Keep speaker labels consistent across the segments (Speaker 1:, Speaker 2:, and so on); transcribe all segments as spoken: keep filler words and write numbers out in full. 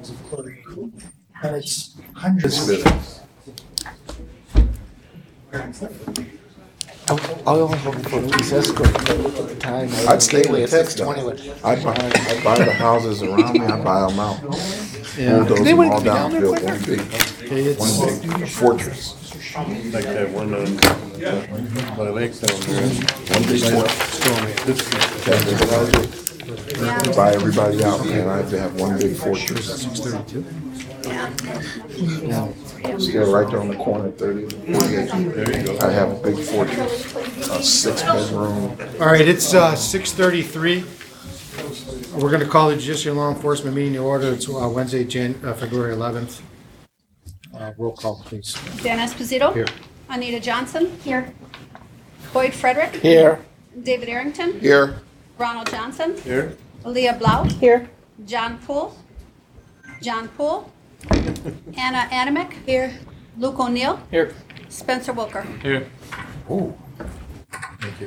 Speaker 1: gallons of chlorine. And it's hundreds
Speaker 2: This
Speaker 1: of.
Speaker 2: business.
Speaker 3: I was hoping for a police escort, but look at the time.
Speaker 2: I'd stay
Speaker 3: Gateway
Speaker 2: with
Speaker 3: at
Speaker 2: Texas.
Speaker 3: six twenty would-
Speaker 2: I'd buy, I'd buy the houses around me, I'd buy them out. Bulldoze
Speaker 3: They
Speaker 2: them
Speaker 3: wouldn't
Speaker 2: all
Speaker 3: be
Speaker 2: down,
Speaker 3: down there
Speaker 2: build
Speaker 3: quicker.
Speaker 2: one big,
Speaker 1: Okay, it's,
Speaker 2: one big fortress.
Speaker 4: Like that one on, uh, by the lake down there.
Speaker 2: One big fortress. I'd buy everybody out, man, I'd have to have one big fortress. Still right there on the corner, thirty, forty-eight.
Speaker 4: There you go.
Speaker 2: I have a big fortress, a six bedroom.
Speaker 5: All right, it's uh, six thirty-three. We're going to call the judicial law enforcement meeting to order. It's uh, Wednesday, Jan, uh, February eleventh. Uh, Roll call, please.
Speaker 6: Dan Esposito.
Speaker 5: Here.
Speaker 6: Anita Johnson. Here. Boyd Frederick.
Speaker 3: Here,
Speaker 6: David Arrington.
Speaker 2: Here,
Speaker 6: Ronald Johnson.
Speaker 4: Here?
Speaker 6: Leah Blau. Here. John Poole. John Poole. Anna Adamick. Here. Luke O'Neill.
Speaker 3: here.
Speaker 6: Spencer Wilker.
Speaker 4: Here.
Speaker 5: Thank you.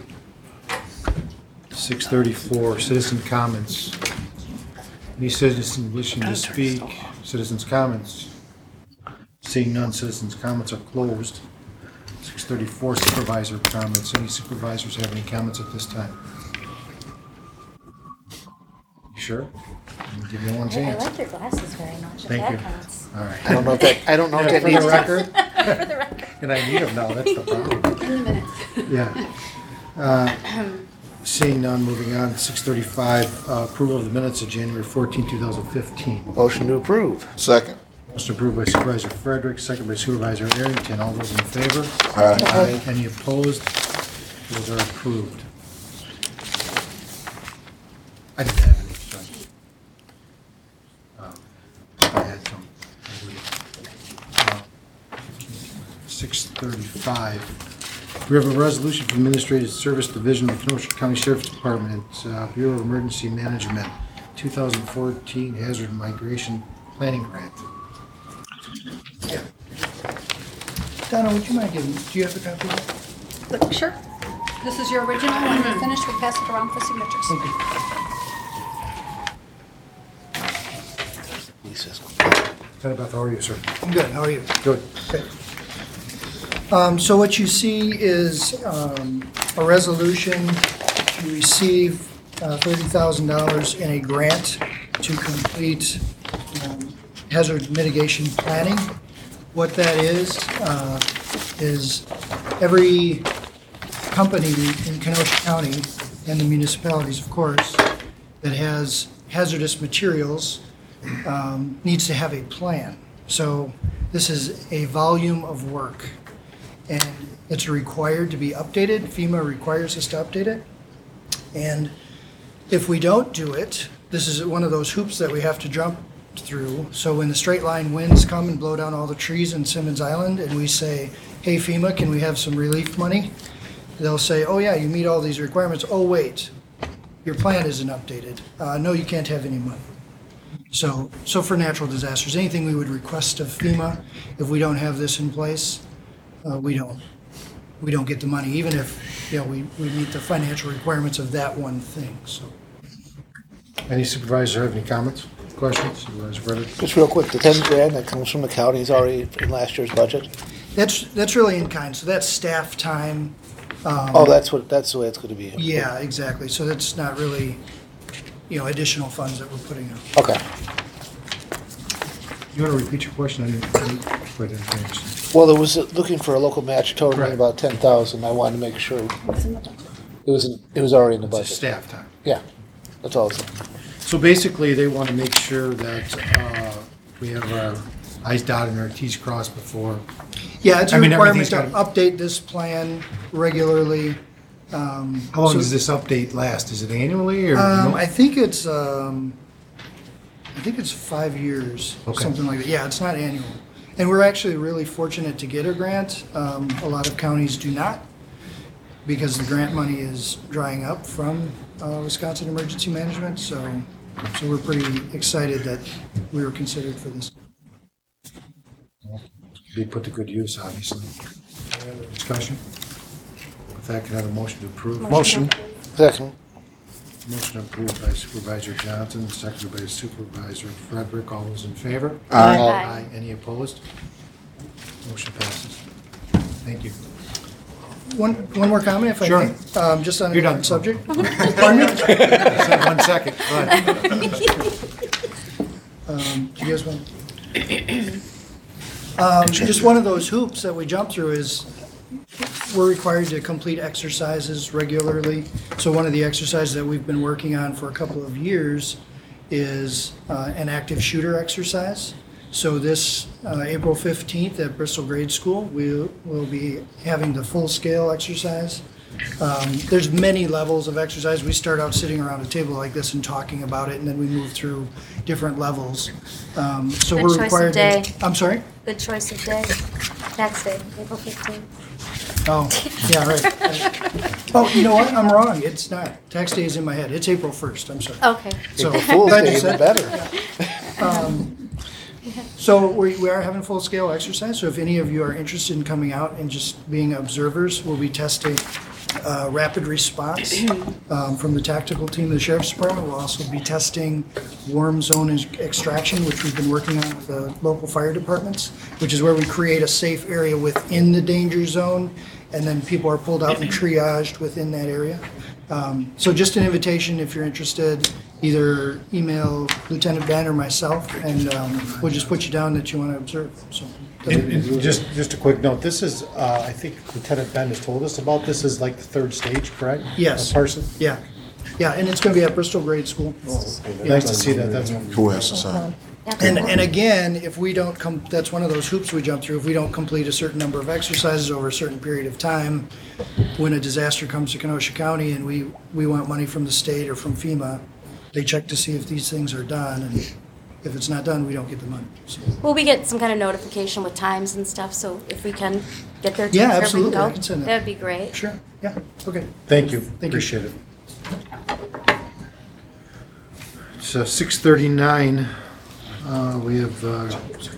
Speaker 5: six thirty-four, citizen comments. Any citizen wishing to speak? Citizens' comments. Seeing none, citizens' comments are closed. six thirty-four, supervisor comments. Any supervisors have any comments at this time? You sure? I'll give you one
Speaker 7: I
Speaker 5: chance.
Speaker 7: like your glasses very much. if
Speaker 5: Thank
Speaker 7: that
Speaker 5: you.
Speaker 7: counts.
Speaker 5: All right.
Speaker 3: I don't know if that, I don't know if
Speaker 5: Yeah,
Speaker 3: that
Speaker 5: for
Speaker 3: needs
Speaker 5: the
Speaker 3: to.
Speaker 5: record,
Speaker 7: For the record.
Speaker 5: and I need them now, that's the problem.
Speaker 6: In the minutes.
Speaker 5: Yeah. Uh, Seeing none, moving on, six thirty-five, uh, approval of the minutes of January fourteenth, two thousand fifteen.
Speaker 3: Motion to approve.
Speaker 2: second.
Speaker 5: Motion approved by Supervisor Frederick, second by Supervisor Arrington. All those in favor?
Speaker 2: Aye.
Speaker 5: Any opposed? Those are approved. I didn't have any, sorry. Um, I had some. Uh, six thirty-five. We have a resolution from Administrative Service Division of Kenosha County Sheriff's Department, uh, Bureau of Emergency Management, two thousand fourteen Hazard Migration Planning Grant.
Speaker 1: Donna, would you mind giving, do you have a copy of that?
Speaker 6: Look, sure. This is your original. When you're finished, we'll pass it around for signatures.
Speaker 3: Police escort.
Speaker 5: Lieutenant Beth, how are you, sir?
Speaker 1: I'm good, how are you?
Speaker 5: Good.
Speaker 1: Um, so what you see is, um, a resolution to receive, uh, thirty thousand dollars in a grant to complete, um, hazard mitigation planning. What that is, uh, is every company in Kenosha County and the municipalities, of course, that has hazardous materials, um, needs to have a plan. So this is a volume of work. And it's required to be updated. FEMA requires us to update it. And if we don't do it, this is one of those hoops that we have to jump through. So when the straight line winds come and blow down all the trees in Simmons Island and we say, hey FEMA, can we have some relief money? They'll say, oh yeah, you meet all these requirements. Oh wait, your plan isn't updated. Uh, no, you can't have any money. So, so for natural disasters, anything we would request of FEMA, if we don't have this in place, uh, we don't, we don't get the money, even if, you know, we, we meet the financial requirements of that one thing, so.
Speaker 5: Any supervisors have any comments, questions? Supervisor Frederick?
Speaker 3: Just real quick, the ten grand that comes from the county is already in last year's budget?
Speaker 1: That's, that's really in kind, so that's staff time. um,
Speaker 3: Oh, that's what, that's the way it's gonna be.
Speaker 1: Yeah, exactly, so that's not really, you know, additional funds that we're putting up.
Speaker 3: Okay.
Speaker 5: You want to repeat your question? I didn't, I didn't quite understand.
Speaker 3: Well, it was uh, looking for a local match totaling
Speaker 5: Right.
Speaker 3: about ten thousand. I wanted to make sure
Speaker 6: What's in the budget?
Speaker 3: it was, in- it was already in the
Speaker 5: It's a
Speaker 3: budget.
Speaker 5: staff time.
Speaker 3: Yeah, that's all. it's-
Speaker 5: So basically, they want to make sure that uh, we have our i's dotted and our t's crossed before.
Speaker 1: Yeah, it's a
Speaker 5: I mean,
Speaker 1: requirement to
Speaker 5: everything's
Speaker 1: update this plan regularly. Um,
Speaker 5: How long
Speaker 1: so-
Speaker 5: does this update last? Is it annually or?
Speaker 1: Um,
Speaker 5: no?
Speaker 1: I think it's, um, I think it's five years,
Speaker 5: Okay.
Speaker 1: something like that. Yeah, it's not annual. And we're actually really fortunate to get a grant. Um, a lot of counties do not, because the grant money is drying up from, uh, Wisconsin Emergency Management, so, so we're pretty excited that we were considered for this.
Speaker 5: Be put to good use, obviously. Any other discussion? If that, can I have a motion to approve?
Speaker 3: Motion. Second.
Speaker 5: Motion approved by Supervisor Johnson, seconded by Supervisor Frederick. All those in favor?
Speaker 3: Aye.
Speaker 7: Aye.
Speaker 5: Any opposed? Motion passes. Thank you.
Speaker 1: One, one more comment, if I
Speaker 5: Sure.
Speaker 1: may, um, just on a
Speaker 5: You're done.
Speaker 1: different subject. Pardon me?
Speaker 5: Said one second. Go ahead.
Speaker 1: Um, do you guys want? Um, just one of those hoops that we jump through is we're required to complete exercises regularly. So one of the exercises that we've been working on for a couple of years is uh, an active shooter exercise. So this uh, April fifteenth at Bristol Grade School, we will be having the full-scale exercise. Um, There's many levels of exercise. We start out sitting around a table like this and talking about it, and then we move through different levels. Um, So
Speaker 7: Good
Speaker 1: we're
Speaker 7: choice of
Speaker 1: required to.
Speaker 7: day.
Speaker 1: I'm sorry?
Speaker 7: Good choice of day. Tax day, April fifteenth.
Speaker 1: Oh, yeah, right. Oh, you know what? I'm wrong. It's not. Tax day is in my head. It's April first. I'm sorry.
Speaker 7: Okay.
Speaker 1: So
Speaker 3: April Fool's
Speaker 1: glad you
Speaker 3: Day,
Speaker 1: said-
Speaker 3: even better.
Speaker 1: So we, we are having full-scale exercise, so if any of you are interested in coming out and just being observers, we'll be testing uh, rapid response um, from the tactical team of the Sheriff's Department. We'll also be testing warm zone ex- extraction, which we've been working on with the local fire departments, which is where we create a safe area within the danger zone, and then people are pulled out and triaged within that area. Um, So just an invitation, if you're interested, either email Lieutenant Ben or myself, and um, we'll just put you down that you want to observe, so.
Speaker 5: And- and Just, just a quick note, this is, uh, I think Lieutenant Ben has told us about, this is like the third stage, correct?
Speaker 1: Yes.
Speaker 5: Uh, Parson?
Speaker 1: Yeah, yeah, and it's going to be at Bristol Grade School.
Speaker 5: Nice to see that, that's,
Speaker 2: Who has to sign?
Speaker 1: And, and again, if we don't come, that's one of those hoops we jump through. If we don't complete a certain number of exercises over a certain period of time, when a disaster comes to Kenosha County and we, we want money from the state or from FEMA, they check to see if these things are done, and if it's not done, we don't get the money. So,
Speaker 7: Will we get some kind of notification with times and stuff, so if we can get there? to
Speaker 1: Yeah,
Speaker 7: make sure we can
Speaker 1: absolutely.
Speaker 7: go?
Speaker 1: I can send that.
Speaker 7: That'd be great.
Speaker 1: Sure, yeah, okay.
Speaker 5: thank you,
Speaker 1: Thank you.
Speaker 5: appreciate it. So six thirty-nine, uh, we have, uh,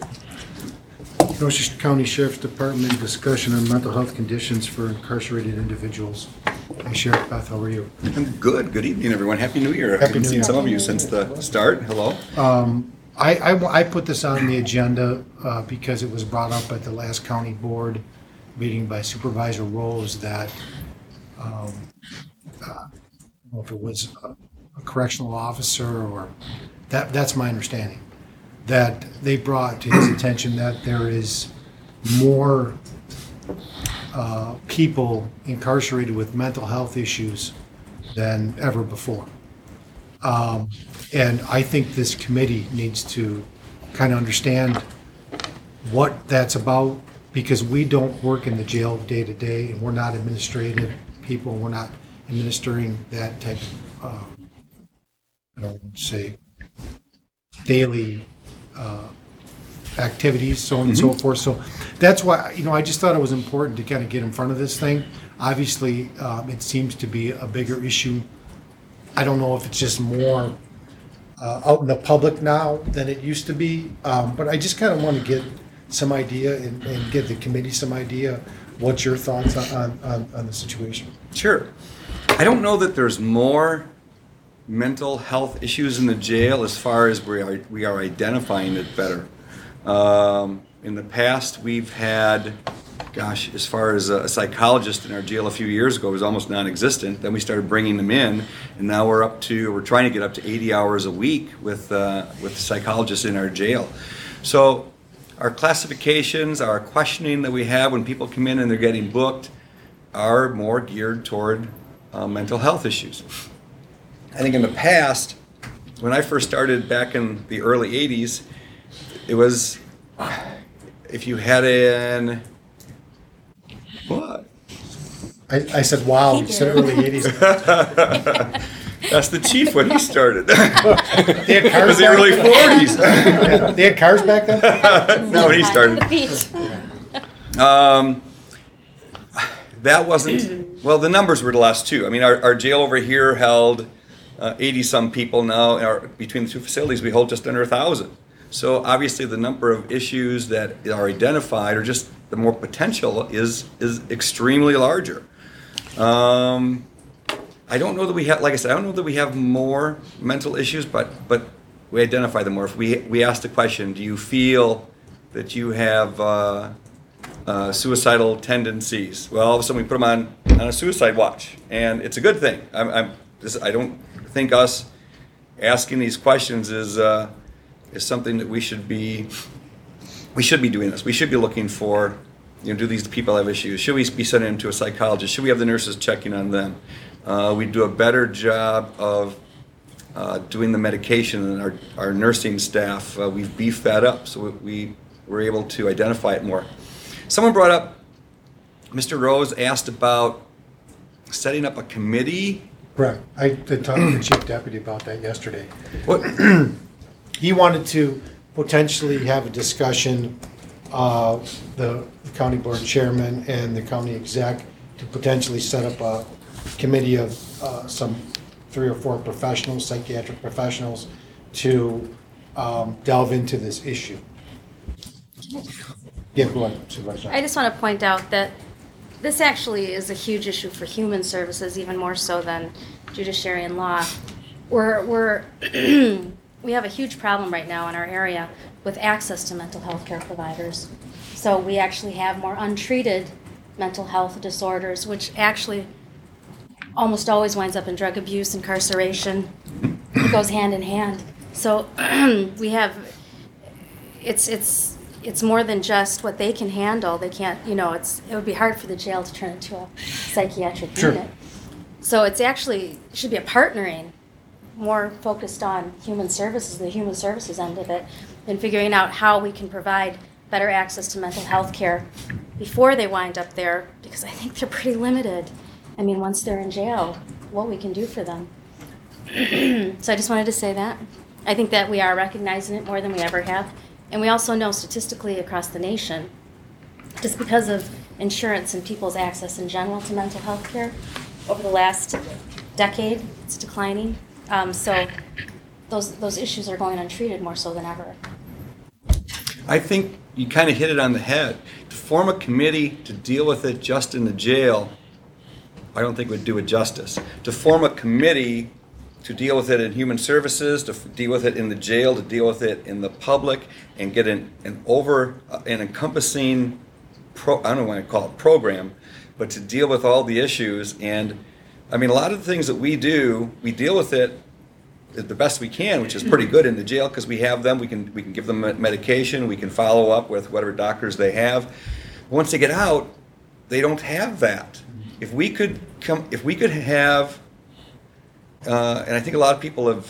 Speaker 5: Kenosha County Sheriff's Department discussion on mental health conditions for incarcerated individuals. Hey Sheriff Beth, how are you?
Speaker 8: I'm good. Good evening, everyone. Happy New Year. I
Speaker 5: Happy
Speaker 8: haven't
Speaker 5: New
Speaker 8: seen
Speaker 5: Year.
Speaker 8: some of you since the start. Hello.
Speaker 5: I, I, I put this on the agenda uh, because it was brought up at the last county board meeting by Supervisor Rose that, um, uh, I don't know if it was a a correctional officer or, that, that's my understanding, that they brought to his attention that there is more uh, people incarcerated with mental health issues than ever before. Um, And I think this committee needs to kind of understand what that's about, because we don't work in the jail day to day, and we're not administrative people, we're not administering that type of, uh, I don't want to say, daily uh, activities, so on and so forth. So that's why, you know, I just thought it was important to kind of get in front of this thing. Obviously, um, it seems to be a bigger issue. I don't know if it's just more uh, out in the public now than it used to be, um, but I just kind of want to get some idea and, and give the committee some idea. What's your thoughts on, on, on the situation?
Speaker 8: Sure. I don't know that there's more mental health issues in the jail as far as we are we are identifying it better. Um, in the past, we've had, gosh, as far as a psychologist in our jail a few years ago, it was almost non-existent. Then we started bringing them in, and now we're up to we're trying to get up to eighty hours a week with uh, with psychologists in our jail. So our classifications, our questioning that we have when people come in and they're getting booked, are more geared toward uh, mental health issues. I think in the past, when I first started back in the early eighties, it was if you had an what?
Speaker 5: I, I said, wow, you said early eighties.
Speaker 8: That's the chief when he started.
Speaker 5: They had
Speaker 8: It
Speaker 5: cars
Speaker 8: was the
Speaker 5: back
Speaker 8: early forties.
Speaker 5: They had cars back then?
Speaker 8: No, when he started.
Speaker 7: The beach.
Speaker 8: Um, that wasn't, well, the numbers were less too. I mean, our, our jail over here held eighty-some people now. Our, between the two facilities, we hold just under one thousand. So obviously the number of issues that are identified, or just the more potential, is is extremely larger. Um, I don't know that we have, like I said, I don't know that we have more mental issues, but, but we identify them more. If we, we ask the question, do you feel that you have uh, uh, suicidal tendencies? Well, all of a sudden we put them on, on a suicide watch, and it's a good thing. I'm, I'm this, I don't think us asking these questions is uh, is something that we should be, we should be doing this. We should be looking for, you know, do these people have issues? Should we be sending them to a psychologist? Should we have the nurses checking on them? Uh, we do a better job of uh, doing the medication, and our, our nursing staff, uh, we've beefed that up, so we, we were able to identify it more. Someone brought up, Mister Rose asked about setting up a committee.
Speaker 5: Correct. I did talk to the chief deputy about that yesterday.
Speaker 8: What?
Speaker 5: He wanted to potentially have a discussion, uh, the county board chairman and the county exec, to potentially set up a committee of uh, some three or four professionals, psychiatric professionals, to um, delve into this issue. Yeah, go ahead, Supervisor.
Speaker 7: I just want to point out that this actually is a huge issue for human services, even more so than judiciary and law. We're, we're we have a huge problem right now in our area with access to mental health care providers. So we actually have more untreated mental health disorders, which actually almost always winds up in drug abuse, incarceration. It goes hand in hand. So we have, it's, it's, it's more than just what they can handle. They can't, you know, it's, it would be hard for the jail to turn into a psychiatric
Speaker 5: Sure.
Speaker 7: unit. So it's actually, it should be a partnering, more focused on human services, the human services end of it, and figuring out how we can provide better access to mental health care before they wind up there, because I think they're pretty limited. I mean, once they're in jail, what we can do for them. So I just wanted to say that. I think that we are recognizing it more than we ever have. And we also know statistically across the nation, just because of insurance and people's access in general to mental health care, over the last decade, it's declining. Um, so those those issues are going untreated more so than ever.
Speaker 8: I think you kind of hit it on the head. To form a committee to deal with it just in the jail, I don't think would do it justice. To form a committee to deal with it in human services, to f- deal with it in the jail, to deal with it in the public, and get an, an over, uh, an encompassing, pro, I don't want to call it program, but to deal with all the issues. And I mean, a lot of the things that we do, we deal with it the best we can, which is pretty good in the jail because we have them. We can we can give them medication. We can follow up with whatever doctors they have. Once they get out, they don't have that. If we could come, if we could have, uh, and I think a lot of people have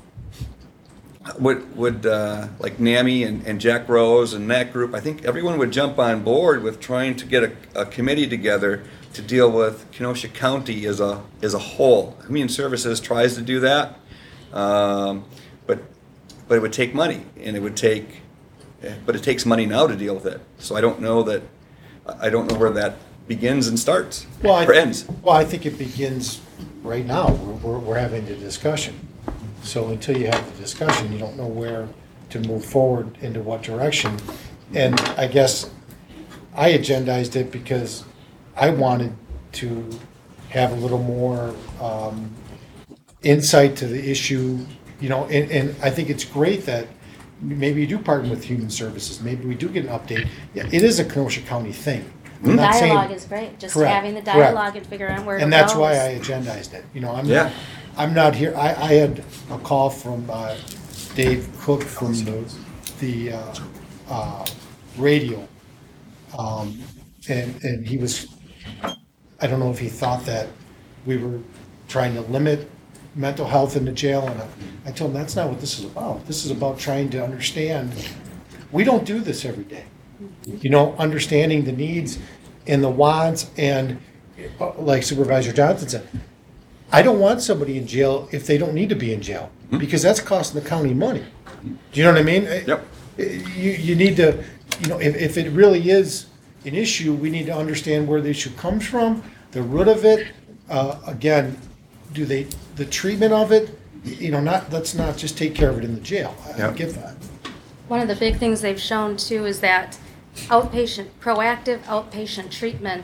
Speaker 8: would would uh, like NAMI and, and Jack Rose and that group. I think everyone would jump on board with trying to get a, a committee together to deal with Kenosha County as a as a whole. Human Services tries to do that. Um, but but it would take money, and it would take, but it takes money now to deal with it. So I don't know that, I don't know where that begins and starts,
Speaker 5: Well, I,
Speaker 8: or ends.
Speaker 5: Well, I think it begins right now. We're, we're, we're having the discussion. So until you have the discussion, you don't know where to move forward, into what direction. And I guess I agendized it because I wanted to have a little more um, insight to the issue, you know, and, and I think it's great that maybe you do partner with Human Services. Maybe we do get an update. Yeah, it is a Kenosha County thing. I'm not saying-
Speaker 7: Dialogue is great, just
Speaker 5: Correct,
Speaker 7: having the
Speaker 5: correct.
Speaker 7: dialogue and figuring out where it goes.
Speaker 5: And that's why I agendized it. You know, I'm
Speaker 8: Yeah.
Speaker 5: not, I'm not here, I, I had a call from uh, Dave Cook from the, the uh, uh, radio. Um, And, and he was, I don't know if he thought that we were trying to limit mental health in the jail. And I- I told him, that's not what this is about. This is about trying to understand, we don't do this every day. You know, understanding the needs and the wants, and uh, like Supervisor Johnson said, I don't want somebody in jail if they don't need to be in jail, because that's costing the county money. Do you know what I mean?
Speaker 8: Yep.
Speaker 5: You, you need to, you know, if, if it really is an issue, we need to understand where the issue comes from, the root of it. Uh, again, do they, the treatment of it, you know, not, let's not just take care of it in the jail. I- I
Speaker 8: Yep.
Speaker 5: get that.
Speaker 7: One of the big things they've shown too is that outpatient, proactive outpatient treatment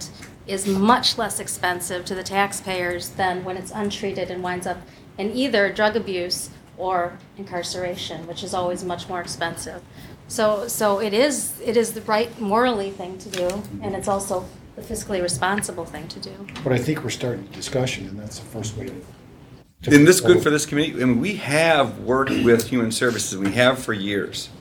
Speaker 7: is much less expensive to the taxpayers than when it's untreated and winds up in either drug abuse or incarceration, which is always much more expensive. So, so it is, it is the right morally thing to do, and it's also the fiscally responsible thing to do.
Speaker 5: But I think we're starting a discussion, and that's the first way to.
Speaker 8: Isn't this good for this community? I mean, we have worked with Human Services, we have for years.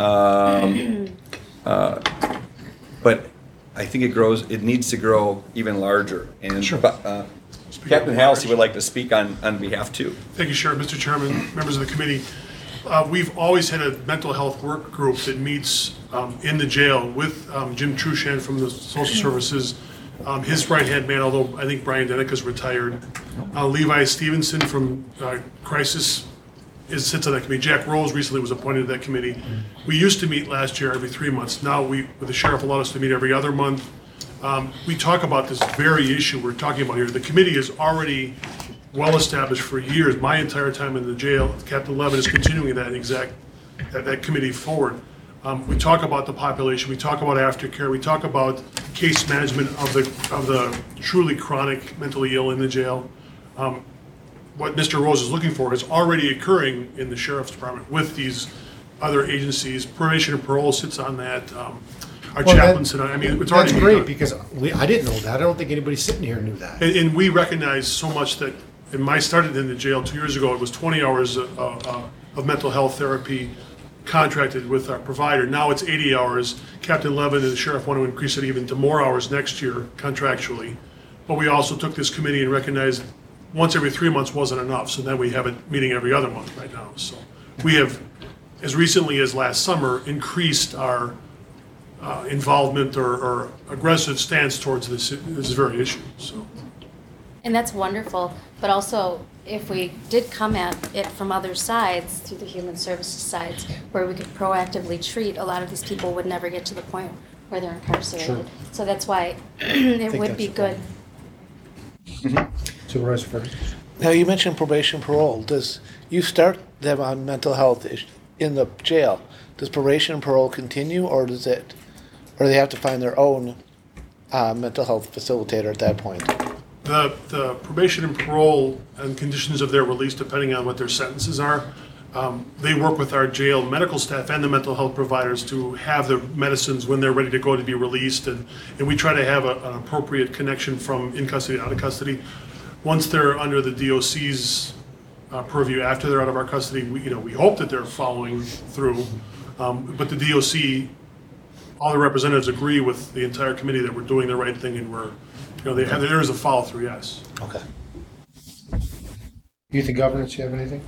Speaker 8: Um, uh, but I think it grows, it needs to grow even larger. And
Speaker 5: Sure.
Speaker 8: uh, Captain Halsey would like to speak on, on behalf too.
Speaker 9: Thank you, Sheriff. Mister Chairman, members of the committee. Uh, We've always had a mental health work group that meets um, in the jail with um, Jim Trushan from the Social Services, um, his right-hand man, although I think Brian Denica's retired. Uh, Levi Stevenson from uh, Crisis is, sits on that committee. Jack Rose recently was appointed to that committee. We used to meet last year every three months. Now we, with the sheriff, allowed us to meet every other month. Um, we talk about this very issue we're talking about here. The committee is already well established for years. My entire time in the jail, Captain Levin is continuing that exact that, that committee forward. Um, we talk about the population. We talk about aftercare. We talk about case management of the of the truly chronic mentally ill in the jail. Um, what Mister Rose is looking for is already occurring in the sheriff's department with these other agencies. Probation and parole sits on that. Um, Our
Speaker 5: Well,
Speaker 9: chaplains
Speaker 5: that-
Speaker 9: sit on. I mean, it's
Speaker 5: That's
Speaker 9: already been
Speaker 5: great,
Speaker 9: done.
Speaker 5: because we, I didn't know that. I don't think anybody sitting here knew that.
Speaker 9: And, and we recognize so much that, and I started in the jail two years ago, it was twenty hours uh, uh, of mental health therapy contracted with our provider. Now it's eighty hours. Captain Levin and the sheriff want to increase it even to more hours next year contractually. But we also took this committee and recognized once every three months wasn't enough, so then we have it meeting every other month right now. So we have, as recently as last summer, increased our uh, involvement or, or aggressive stance towards this, this very issue, so.
Speaker 7: And that's wonderful, but also if we did come at it from other sides, through the human services sides, where we could proactively treat, a lot of these people would never get to the point where they're incarcerated.
Speaker 5: Sure.
Speaker 7: So that's why it
Speaker 5: think
Speaker 7: would be
Speaker 5: that's
Speaker 7: good.
Speaker 5: Supervisor Ferguson?
Speaker 3: Now, you mentioned probation parole. Does, you start them on mental health ish- in the jail. Does probation and parole continue, or does it, or they have to find their own uh, mental health facilitator at that point?
Speaker 9: The, the probation and parole and conditions of their release, depending on what their sentences are, um, they work with our jail medical staff and the mental health providers to have the medicines when they're ready to go to be released, and, and we try to have a, an appropriate connection from in custody to out of custody. Once they're under the D O C's uh, purview, after they're out of our custody, we, you know, we hope that they're following through, um, but the D O C, all the representatives agree with the entire committee that we're doing the right thing, and we're, you know, they have, there is a follow through, yes.
Speaker 3: Okay.
Speaker 5: Youth and Governance, you have anything?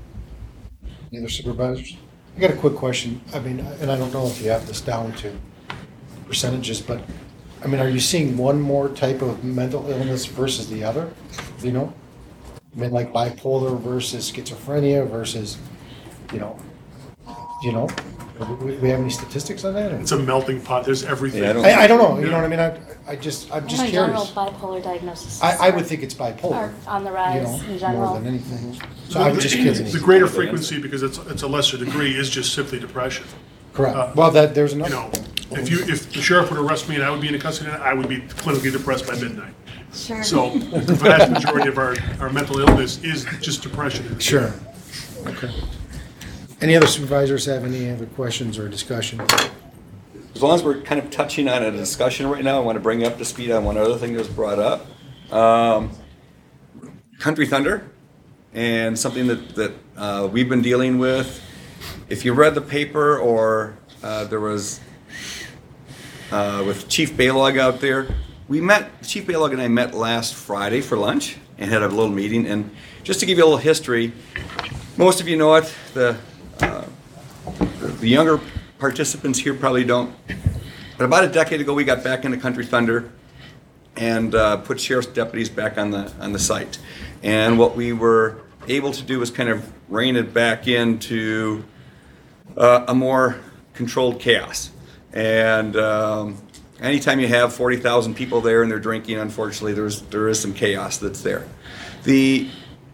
Speaker 5: Any other supervisors? I got a quick question. I mean, and I don't know if you have this down to percentages, but, I mean, are you seeing one more type of mental illness versus the other? Do you know? I mean, like bipolar versus schizophrenia versus, you know, do you know? We we have any statistics on that? or-
Speaker 9: It's a melting pot, there's everything.
Speaker 8: Yeah, I don't-
Speaker 5: I, I don't know, you know what I mean? I, I just, I'm just
Speaker 7: In general,
Speaker 5: curious.
Speaker 7: bipolar diagnosis.
Speaker 5: I, I would think it's bipolar.
Speaker 7: Are on the
Speaker 5: you
Speaker 7: rise
Speaker 5: know,
Speaker 7: in
Speaker 5: more
Speaker 7: general.
Speaker 5: than anything. So I'm just
Speaker 9: The
Speaker 5: kidding.
Speaker 9: greater frequency, because it's, it's a lesser degree, is just simply depression.
Speaker 5: Correct. Well, that, there's
Speaker 9: You
Speaker 5: another.
Speaker 9: know, if you, if the sheriff would arrest me and I would be in custody, I would be clinically depressed by midnight.
Speaker 7: Sure.
Speaker 9: So the vast majority of our, our mental illness is just depression.
Speaker 5: Sure. Okay. Any other supervisors have any other questions or discussion?
Speaker 8: As long as we're kind of touching on a discussion right now, I want to bring you up to speed on one other thing that was brought up. Um, Country Thunder, and something that, that uh, we've been dealing with. If you read the paper, or uh, there was uh, with Chief Baylog out there, we met, Chief Baylog and I met last Friday for lunch and had a little meeting. And just to give you a little history, most of you know it, the, uh, the younger participants here probably don't. But about a decade ago, we got back into Country Thunder and uh, put sheriff's deputies back on the on the site. And what we were able to do was kind of rein it back into uh, a more controlled chaos. And um, anytime you have forty thousand people there and they're drinking, unfortunately, there's there is some chaos that's there. The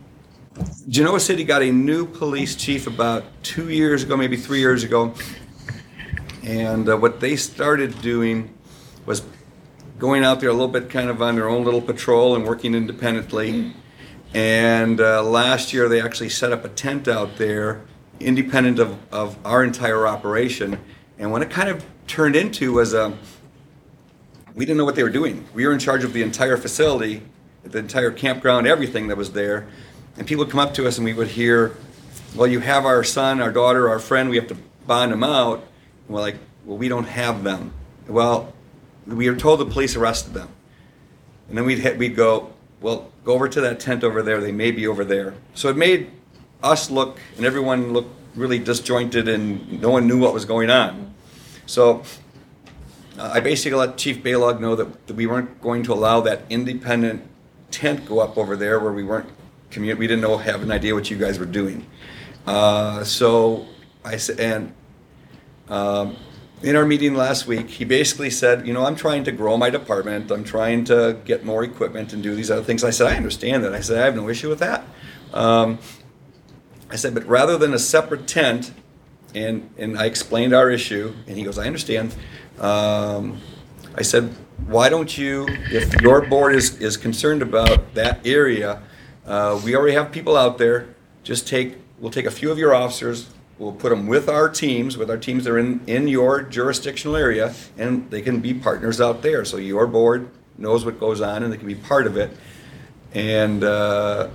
Speaker 8: Genoa City got a new police chief about two years ago, maybe three years ago. And uh, what they started doing was going out there a little bit kind of on their own little patrol and working independently. And uh, last year they actually set up a tent out there independent of, of our entire operation. And what it kind of turned into was a, we didn't know what they were doing. We were in charge of the entire facility, the entire campground, everything that was there. And people would come up to us and we would hear, well, you have our son, our daughter, our friend, we have to bond them out. And we're like, well, we don't have them. Well, we were told the police arrested them. And then we'd, hit, we'd go, well, go over to that tent over there. They may be over there. So it made us look, and everyone look really disjointed, and no one knew what was going on. So uh, I basically let Chief Balog know that, that we weren't going to allow that independent tent go up over there where we weren't, commu- we didn't know, have an idea what you guys were doing. Uh, so I said, and um, in our meeting last week, he basically said, you know, I'm trying to grow my department. I'm trying to get more equipment and do these other things. I said, I understand that. I said, I have no issue with that. Um, I said, but rather than a separate tent, and, and I explained our issue, and he goes, I understand. Um, I said, why don't you, if your board is, is concerned about that area, uh, we already have people out there, just take, we'll take a few of your officers, we'll put them with our teams, with our teams that are in, in your jurisdictional area, and they can be partners out there. So your board knows what goes on, and they can be part of it. And uh,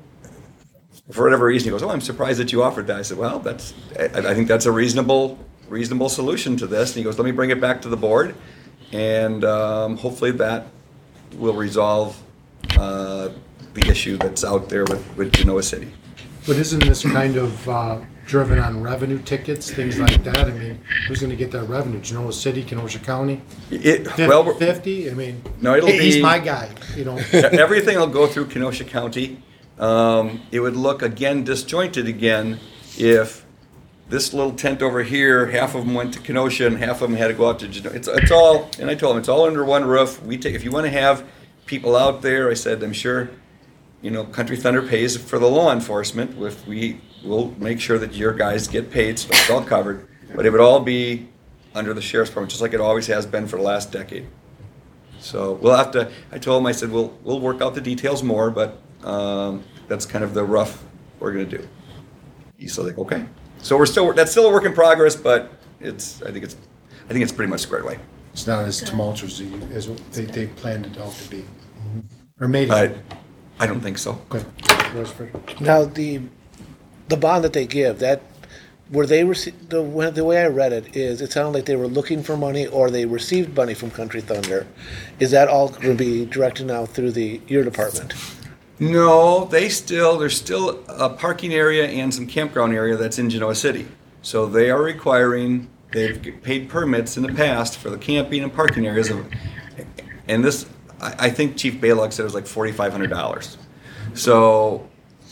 Speaker 8: for whatever reason, he goes, oh, I'm surprised that you offered that. I said, well, that's, I, I think that's a reasonable, reasonable solution to this. And he goes, let me bring it back to the board, and um, hopefully that will resolve uh, the issue that's out there with, with Genoa City.
Speaker 5: But isn't this kind of uh, driven on revenue tickets, things like that? I mean, who's going to get that revenue? Genoa City, Kenosha County?
Speaker 8: It, well, we're-
Speaker 5: fifty? I mean,
Speaker 8: No, it'll
Speaker 5: hey, he's
Speaker 8: be-
Speaker 5: my guy, you know.
Speaker 8: everything will go through Kenosha County. Um, it would look again disjointed again if this little tent over here, half of them went to Kenosha and half of them had to go out to Genoa. It's, it's all, and I told them, it's all under one roof. We take, if you want to have people out there, I said, I'm sure, you know, Country Thunder pays for the law enforcement. If we will make sure that your guys get paid, so it's all covered. But it would all be under the sheriff's department, just like it always has been for the last decade. So we'll have to. I told him, I said, we'll we'll work out the details more, but um, that's kind of the rough we're gonna do. He's like, okay. So we're still that's still a work in progress, but it's I think it's I think it's pretty much squared away.
Speaker 5: It's not as tumultuous as they, they planned it out to be. Or made
Speaker 8: I
Speaker 5: it.
Speaker 8: I don't think so.
Speaker 5: Okay. Roseford.
Speaker 3: Now, the, the bond that they give, that, were they, rece- the, when- the way I read it is, it sounded like they were looking for money or they received money from Country Thunder. Is that all going to be directed now through the, your department?
Speaker 8: No, they still there's still a parking area and some campground area that's in Genoa City. So they are requiring they've paid permits in the past for the camping and parking areas of, and this I, I think Chief Balog said it was like forty-five hundred dollars. So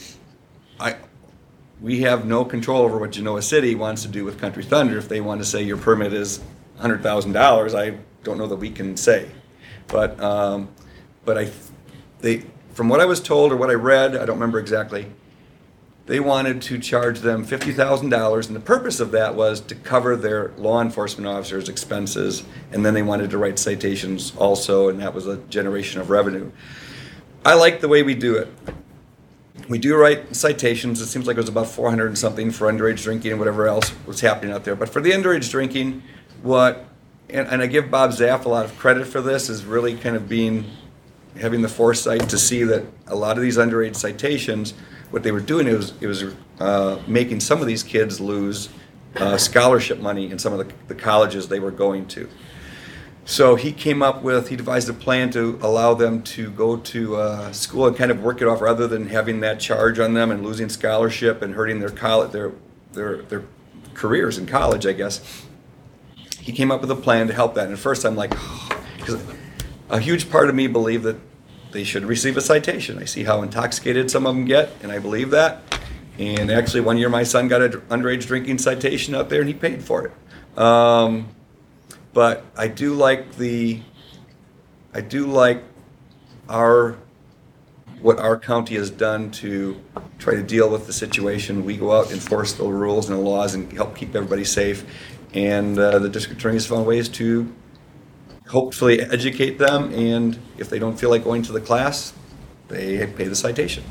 Speaker 8: I we have no control over what Genoa City wants to do with Country Thunder. If they want to say your permit is one hundred thousand dollars, I don't know that we can say. But um, but I they. From what I was told or what I read, I don't remember exactly, they wanted to charge them fifty thousand dollars, and the purpose of that was to cover their law enforcement officers' expenses, and then they wanted to write citations also, and that was a generation of revenue. I like the way we do it. We do write citations. It seems like it was about four hundred and something for underage drinking and whatever else was happening out there. But for the underage drinking, what, and, and I give Bob Zaff a lot of credit for this, is really kind of being having the foresight to see that a lot of these underage citations, what they were doing, it was it was uh, making some of these kids lose uh, scholarship money in some of the, the colleges they were going to. So he came up with, he devised a plan to allow them to go to uh, school and kind of work it off rather than having that charge on them and losing scholarship and hurting their college, their their their careers in college, I guess. He came up with a plan to help that. And at first I'm like, because a huge part of me believed that they should receive a citation. I see how intoxicated some of them get, and I believe that. And actually, one year my son got an underage drinking citation out there, and he paid for it. Um, but I do like the, I do like our, what our county has done to try to deal with the situation. We go out, enforce the rules and the laws, and help keep everybody safe. And uh, the district attorney has found ways to hopefully educate them, and if they don't feel like going to the class, they pay the citation.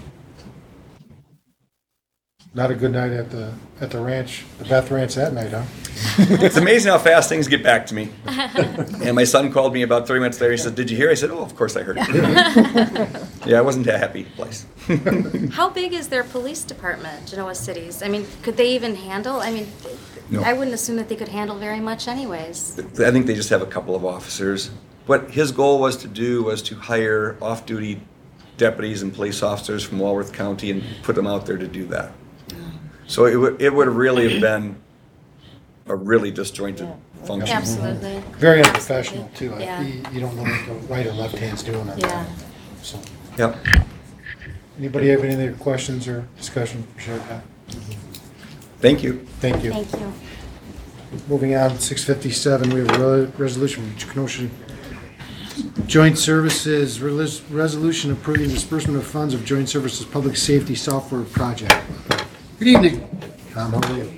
Speaker 5: Not a good night at the, at the ranch, the Beth Ranch that night, huh?
Speaker 8: It's amazing how fast things get back to me. And my son called me about thirty minutes later. He said, "Did you hear?" I said, "Oh, of course I heard." Yeah, it wasn't a happy place.
Speaker 7: How big is their police department, Genoa Cities? I mean, could they even handle, I mean,
Speaker 8: No.
Speaker 7: I wouldn't assume that they could handle very much anyways.
Speaker 8: I think they just have a couple of officers. What his goal was to do was to hire off-duty deputies and police officers from Walworth County and put them out there to do that. So it would, it would have really have been a really disjointed function.
Speaker 7: Absolutely.
Speaker 5: Very unprofessional, too. Like,
Speaker 7: Yeah.
Speaker 5: You you don't know what the right or left hand's doing. on
Speaker 7: Yeah.
Speaker 5: that. So,
Speaker 8: Yep.
Speaker 5: anybody have any other questions or discussion for Sheriff Pat?
Speaker 8: Thank you.
Speaker 5: Thank you.
Speaker 7: Thank you.
Speaker 5: Moving on, six fifty-seven, we have a re- resolution from Kenosha Joint Services, relis- resolution approving disbursement of funds of Joint Services Public Safety Software Project.
Speaker 10: Good evening.
Speaker 5: Tom, how are you?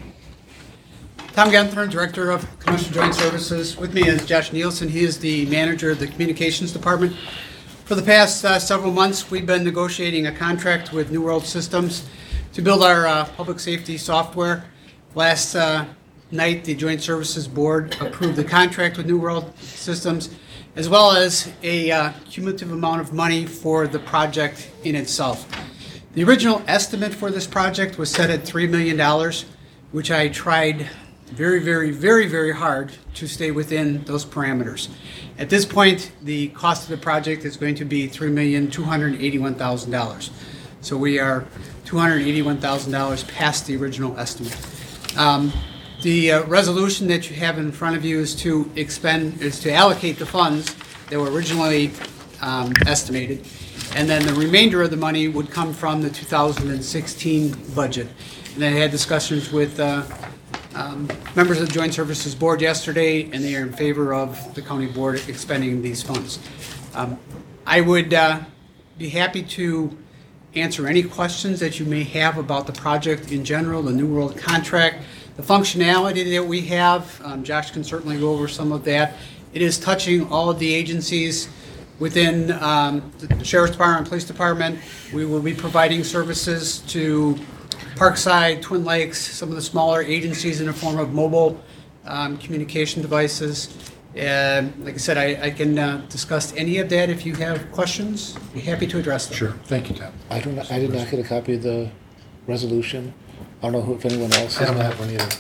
Speaker 10: Tom Genthner, Director of Kenosha Joint Services. With me is Josh Nielsen. He is the manager of the Communications Department. For the past uh, several months, we've been negotiating a contract with New World Systems to build our uh, public safety software. Last uh, night, the Joint Services Board approved the contract with New World Systems, as well as a uh, cumulative amount of money for the project in itself. The original estimate for this project was set at three million dollars, which I tried very, very, very, very hard to stay within those parameters. At this point, the cost of the project is going to be three million two hundred eighty-one thousand dollars. So we are two hundred eighty-one thousand dollars past the original estimate. Um, the uh, resolution that you have in front of you is to expend, is to allocate the funds that were originally um, estimated. And then the remainder of the money would come from the two thousand sixteen budget. And I had discussions with uh, um, members of the Joint Services Board yesterday, and they are in favor of the county board expending these funds. Um, I would uh, be happy to answer any questions that you may have about the project in general, the New World contract, the functionality that we have. Um, Josh can certainly go over some of that. It is touching all of the agencies within um, the Sheriff's Department, Police Department. We will be providing services to Parkside, Twin Lakes, some of the smaller agencies in the form of mobile um, communication devices. And like I said, I, I can uh, discuss any of that if you have questions. Be happy to address them.
Speaker 5: Sure, thank you, Tom.
Speaker 3: I don't, I did not get a copy of the resolution. I don't know who, if anyone else
Speaker 5: I
Speaker 3: has.
Speaker 5: don't have one either.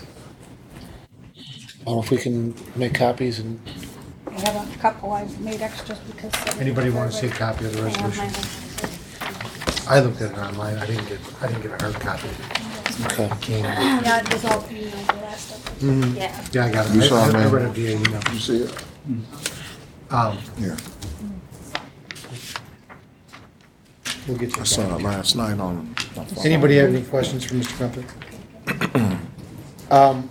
Speaker 3: I don't know if we can make copies and,
Speaker 6: I have a couple I've made extras because.
Speaker 5: Anybody want to see a copy of the resolution? I looked at it online, I didn't get, I didn't get a hard copy.
Speaker 3: okay.
Speaker 5: Came-
Speaker 6: Yeah, it was all emailed the last of it.
Speaker 7: Yeah.
Speaker 5: Yeah, I got it.
Speaker 2: You
Speaker 5: I-
Speaker 2: saw it,
Speaker 5: I
Speaker 2: man.
Speaker 5: read it via email.
Speaker 2: You see it?
Speaker 5: Um,
Speaker 2: Yeah.
Speaker 5: We'll get you
Speaker 2: I
Speaker 5: a
Speaker 2: saw it
Speaker 5: copy.
Speaker 2: last night on my phone.
Speaker 5: Anybody have any questions for Mister Gunther? Um,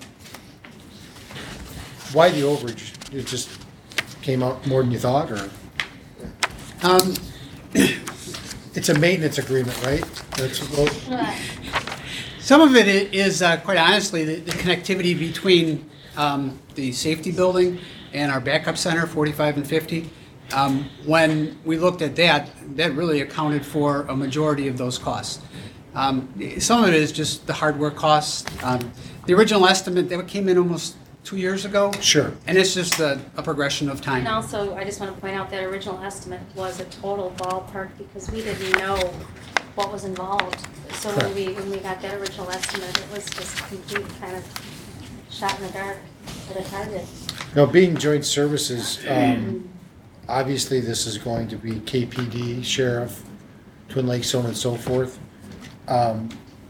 Speaker 5: Why the overage? It just came out more than you thought, or?
Speaker 10: Um,
Speaker 5: It's a maintenance agreement, right? That's what,
Speaker 10: Some of it i- is, uh, quite honestly, the the connectivity between um, the safety building and our backup center, forty-five and fifty. Um, When we looked at that, that really accounted for a majority of those costs. Um, Some of it is just the hardware costs. Um, The original estimate, that came in almost two years ago.
Speaker 5: Sure.
Speaker 10: And it's just a a progression of time.
Speaker 7: And also, I just want to point out that original estimate was a total ballpark because we didn't know what was involved. So when
Speaker 5: Correct.
Speaker 7: we, when we got that original estimate, it was just complete kind of shot in the dark at a target.
Speaker 5: now, being joint services, um, obviously this is going to be K P D, sheriff, Twin Lakes, so on and so forth. Um,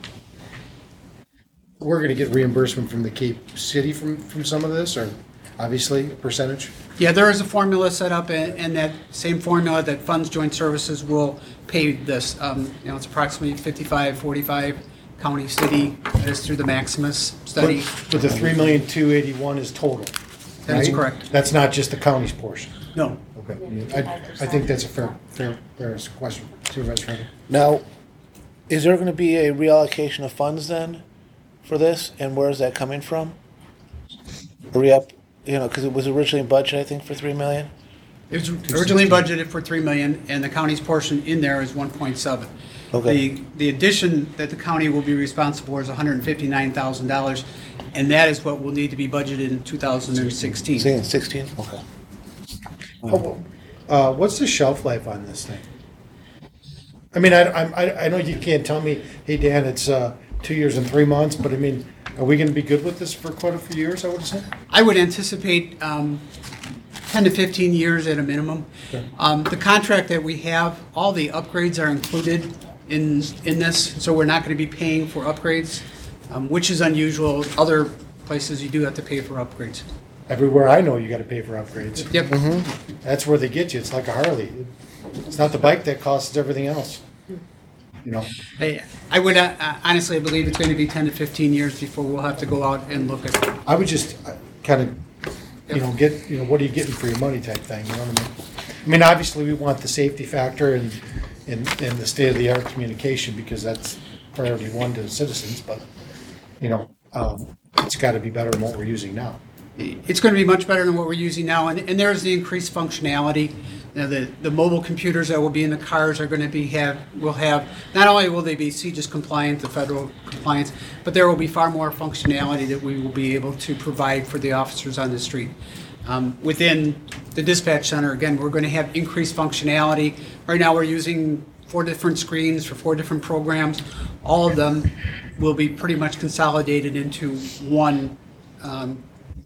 Speaker 5: We're gonna get reimbursement from the Cape City from, from some of this, or obviously, a percentage?
Speaker 10: Yeah, there is a formula set up, and and that same formula that funds joint services will pay this. Um, You know, it's approximately fifty-five, forty-five, county, city, that is through the Maximus study.
Speaker 5: But but the three million two eighty-one is total,
Speaker 10: That is
Speaker 5: right?
Speaker 10: correct.
Speaker 5: That's not just the county's portion?
Speaker 10: No.
Speaker 5: Okay. I, I think that's a fair, fair, fair question, Supervisor Franklin.
Speaker 3: Now, is there gonna be a reallocation of funds then for this, and where is that coming from? Are we up, you know, because it was originally budgeted, I think, for three million?
Speaker 10: It was originally budgeted for three million, and the county's portion in there is one point seven.
Speaker 3: Okay.
Speaker 10: The, the addition that the county will be responsible for is one hundred fifty-nine thousand dollars, and that is what will need to be budgeted in two thousand sixteen.
Speaker 3: Saying sixteen? Okay.
Speaker 5: Uh, what's the shelf life on this thing? I mean, I, I'm- I, I know you can't tell me, hey, Dan, it's, uh, two years and three months, but I mean, are we gonna be good with this for quite a few years, I would say?
Speaker 10: I would anticipate um, ten to fifteen years at a minimum. Um, The contract that we have, all the upgrades are included in, in this, so we're not going to be paying for upgrades, um, which is unusual. Other places you do have to pay for upgrades.
Speaker 5: Everywhere I know, you gotta pay for upgrades.
Speaker 10: Yep.
Speaker 5: That's where they get you, it's like a Harley. It's not the bike that costs everything else, you know?
Speaker 10: I I would uh, honestly believe it's going to be ten to fifteen years before we'll have to go out and look at it.
Speaker 5: I would just kind of, you know, get, you know, what are you getting for your money type thing, you know what I mean? I mean, obviously, we want the safety factor and, and, and the state-of-the-art communication, because that's priority one to citizens, but, you know, um, it's gotta be better than what we're using now.
Speaker 10: It's going to be much better than what we're using now, and, and there's the increased functionality. Now, the, the mobile computers that will be in the cars are going to be have, will have, not only will they be C G I S compliant, the federal compliance, but there will be far more functionality that we will be able to provide for the officers on the street. Um, within the dispatch center, again, we're going to have increased functionality. Right now, we're using four different screens for four different programs. All of them will be pretty much consolidated into one um,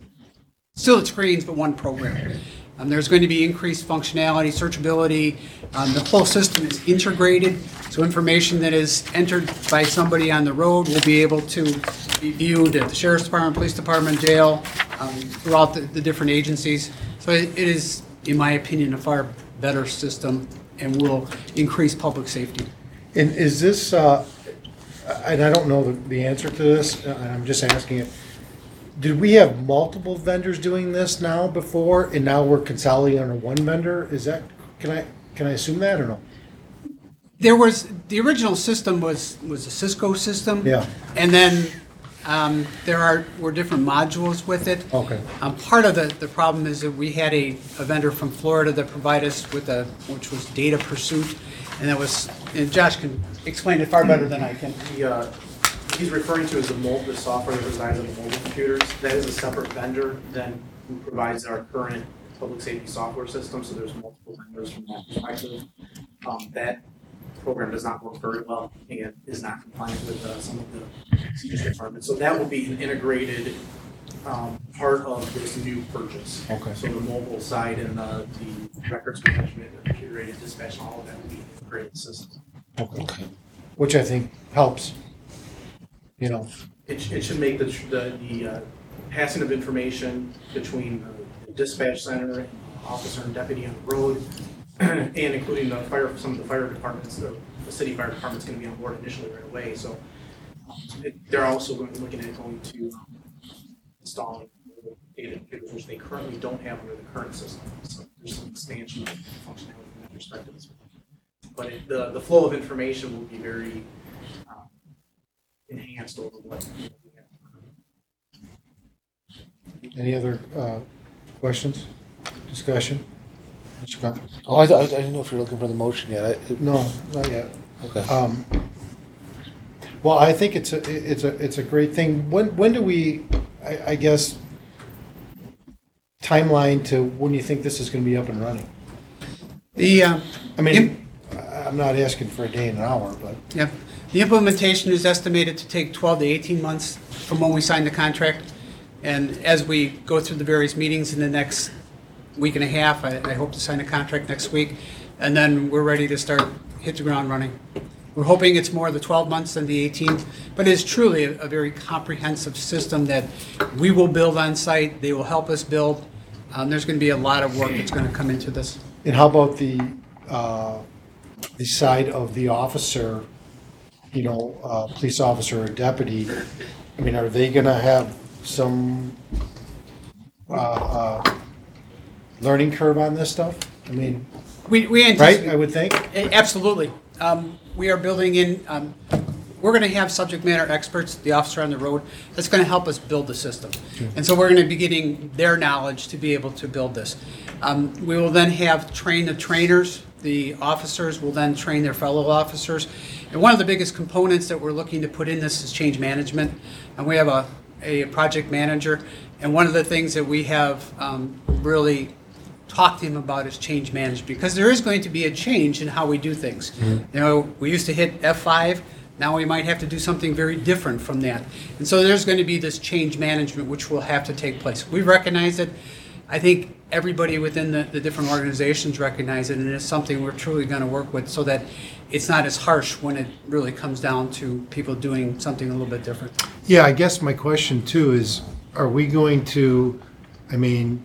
Speaker 10: still at screens, but one program. Um, there's going to be increased functionality, searchability. Um, the whole system is integrated, so information that is entered by somebody on the road will be able to be viewed at the sheriff's department, police department, jail, um, throughout the, the different agencies. So it, it is, in my opinion, a far better system and will increase public safety.
Speaker 5: And is this, uh, and I don't know the, the answer to this, uh, and I'm just asking it, did we have multiple vendors doing this now before, and now we're consolidating under one vendor? Is that, can I, can I assume that or no?
Speaker 10: There was, the original system was, was a Cisco system.
Speaker 5: Yeah.
Speaker 10: And then um, there are, were different modules with it.
Speaker 5: Okay.
Speaker 10: Um, Part of the, the problem is that we had a, a vendor from Florida that provided us with a, which was Data Pursuit. And that was, and Josh can explain it far better than I can.
Speaker 11: The, uh, he's referring to as the mobile, the software that resides on the mobile computers. That is a separate vendor than who provides our current public safety software system, so there's multiple vendors from that perspective. Um, that program does not work very well and is not compliant with uh, some of the C G I S requirements. So that will be an integrated um, part of this new purchase.
Speaker 5: Okay.
Speaker 11: So the mobile side and the, the records management, the computer aided dispatch, and all of that will be integrated systems.
Speaker 5: Okay. Which I think helps, you know.
Speaker 11: It, it should make the, the, the uh, passing of information between the dispatch center and officer and deputy on the road, and including the fire, some of the fire departments, the, the city fire department's gonna be on board initially right away, so it, they're also going to be looking at going to installing data computers, which they currently don't have under the current system, so there's some expansion of functionality from that perspective as well. But it, the, the flow of information will be very um, enhanced over what we have.
Speaker 5: Any other uh, questions, discussion? Mister Gunn?
Speaker 3: Oh, I, th- I didn't know if you were looking for the motion yet. I, it,
Speaker 5: No, not yet.
Speaker 3: Okay.
Speaker 5: Um, Well, I think it's a, it's a, it's a great thing. When, when do we, I, I guess, timeline to when you think this is gonna be up and running?
Speaker 10: The, uh,
Speaker 5: I mean, I'm not asking for a day and an hour, but.
Speaker 10: yeah, the implementation is estimated to take twelve to eighteen months from when we sign the contract. And as we go through the various meetings in the next week and a half, I, I hope to sign a contract next week. And then we're ready to start, hit the ground running. We're hoping it's more the twelve months than the eighteen, but it's truly a, a very comprehensive system that we will build on site. They will help us build. Um, there's going to be a lot of work that's going to come into this.
Speaker 5: And how about the, uh, the side of the officer, you know, uh, police officer or deputy? I mean, are they gonna have some, uh, uh, learning curve on this stuff? I mean,
Speaker 10: We, we
Speaker 5: right,
Speaker 10: anticipate.
Speaker 5: I would think?
Speaker 10: A- Absolutely. Um, We are building in, um, we're we're going to have subject matter experts, the officer on the road, that's going to help us build the system. And so we're going to be getting their knowledge to be able to build this. Um, we will then have train the trainers. The officers will then train their fellow officers. And one of the biggest components that we're looking to put in this is change management. And we have a, a project manager. And one of the things that we have um, really talked to him about is change management, because there is going to be a change in how we do things. Mm-hmm. You know, we used to hit F five. Now we might have to do something very different from that. And so there's going to be this change management which will have to take place. We recognize it. I think everybody within the, the different organizations recognize it, and it's something we're truly going to work with so that it's not as harsh when it really comes down to people doing something a little bit different.
Speaker 5: Yeah, I guess my question too is, are we going to, I mean,